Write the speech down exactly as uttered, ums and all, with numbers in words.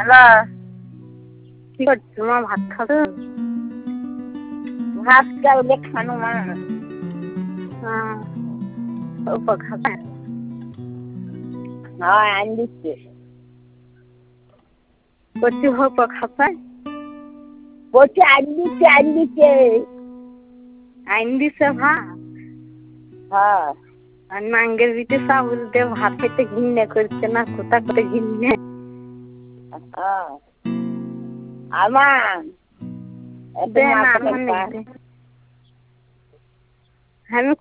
Hello, কি করছো মা? ভাত খাবে? ভাত চাউলে খানো মা। হ্যাঁ, অল্প খাবে? হ্যাঁ, আনি দিচ্ছে। কচি অল্প খাবে? বলছি আনি দিচ্ছে, আনি দিচ্ছে। আইন দিছে ভাত? হ্যাঁ। আর নাঙ্গের বিটে চাউল দিয়ে ভাত খেতে ঘৃণা করছে না? কোথা করে ঘৃণা? হ্যাঁ। আমার এত দে না, মাথা আমার নেই ব্যথা। দে। আমি